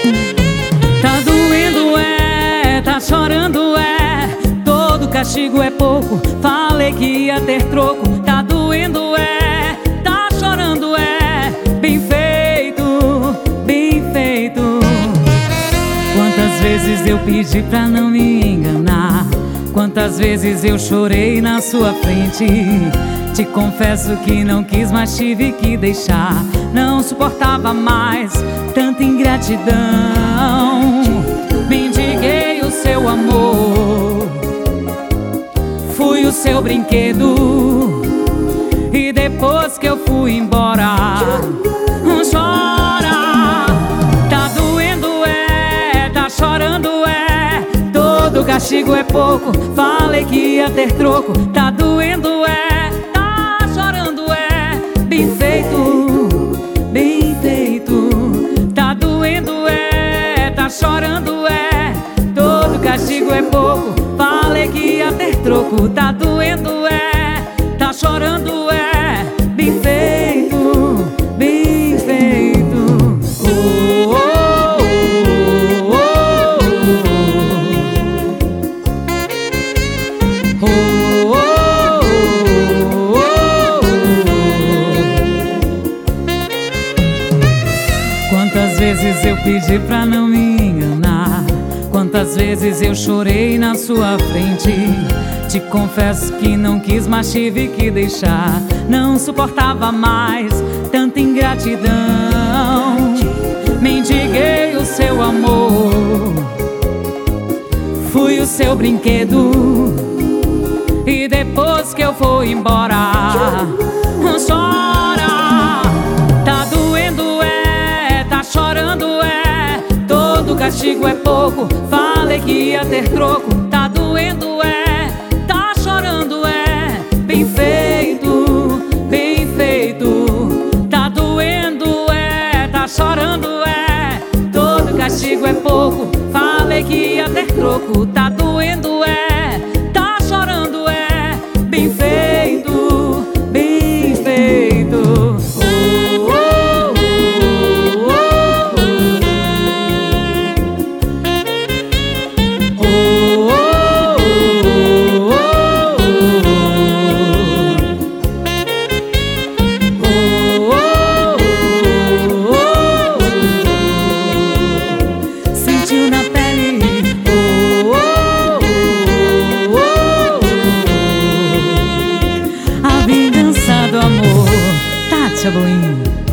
Tá doendo tá chorando todo castigo é pouco. Falei que ia ter troco. Tá doendo tá chorando bem feito, bem feito. Quantas vezes eu pedi pra não me enganar, quantas vezes eu chorei na sua frente. Te confesso que não quis, mas tive que deixar. Não suportava mais tanta ingratidão. Mendiguei o seu amor, fui o seu brinquedo, e depois que eu fui embora, chora. Tá doendo tá chorando todo castigo é pouco. Falei que ia ter troco. Tá doendo tá chorando bem feito, bem feito. Tá doendo tá chorando todo castigo é pouco. Falei que ia ter troco. Tá doendo tá chorando bem feito, bem feito. Oh, oh, oh, oh, oh, oh. Quantas vezes eu pedi pra não me enganar, quantas vezes eu chorei na sua frente. Te confesso que não quis, mas tive que deixar. Não suportava mais tanta ingratidão. Mendiguei o seu amor, fui o seu brinquedo, e depois que eu fui embora, chora. Tá doendo tá chorando todo castigo é pouco. Falei que ia ter troco. Tá doendo tá chorando bem feito, bem feito. Tá doendo tá chorando todo castigo é pouco. Falei que ia ter troco. Tá doendo tá chorando bem feito, bem feito. Amor, Tati Aboim.